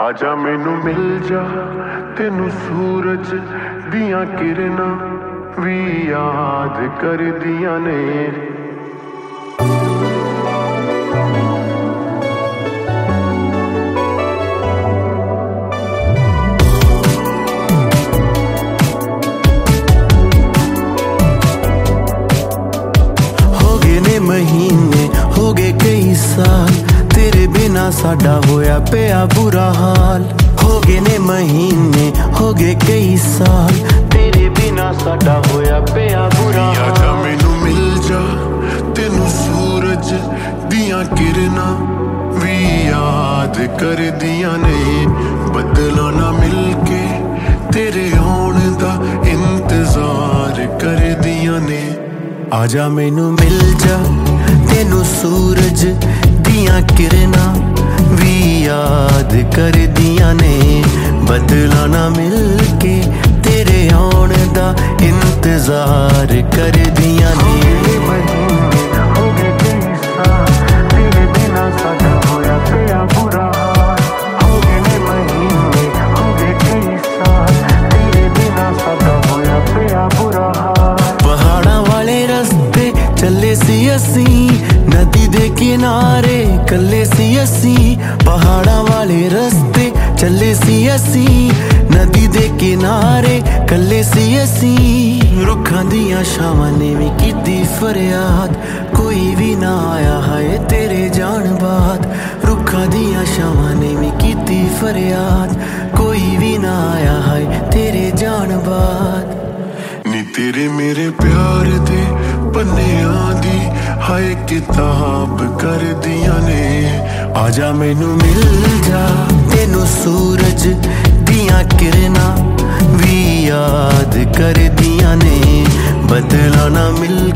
आजा मैनू मिल जा तेनू सूरज दियां किरनां भी याद कर दियां ने। महीने हो गए कई साल तेरे बिना साडा होया पिया बुरा हाल। हो गए ने महीने हो गए कई साल तेरे बिना साडा होया पिया बुरा हाल। आजा मैनू मिल जा तेनू सूरज दियां किरनां भी याद कर दियां ने। बदला ना मिल के तेरे आउण दा इंतजार कर दियां ने। आजा मैनू मिल जा तेनू सूरज दियां किरनां भी याद कर दियां ने। बदला ना मिल के तेरे आउण दा इंतजार कर दियां ने। नदी दे किनारे कल्ले सी असी, पहाड़ा वाले रस्ते चले सी असी। नदी दे किनारे कल्ले सी असी। रुखां दियां छावां ने भी कीती फरियाद, कोई भी ना आया है तेरे जान बाद। रुखां दियां छावां ने भी कीती फरियाद, कोई भी ना आया है तेरे जान बाद। नी तेरे मेरे प्यार दे पन्नियां दी हाय किताब कर दियां ने। आजा मैनू मिल जा तेनू सूरज दियां किरनां भी याद कर दियां ने। बदला ना मिल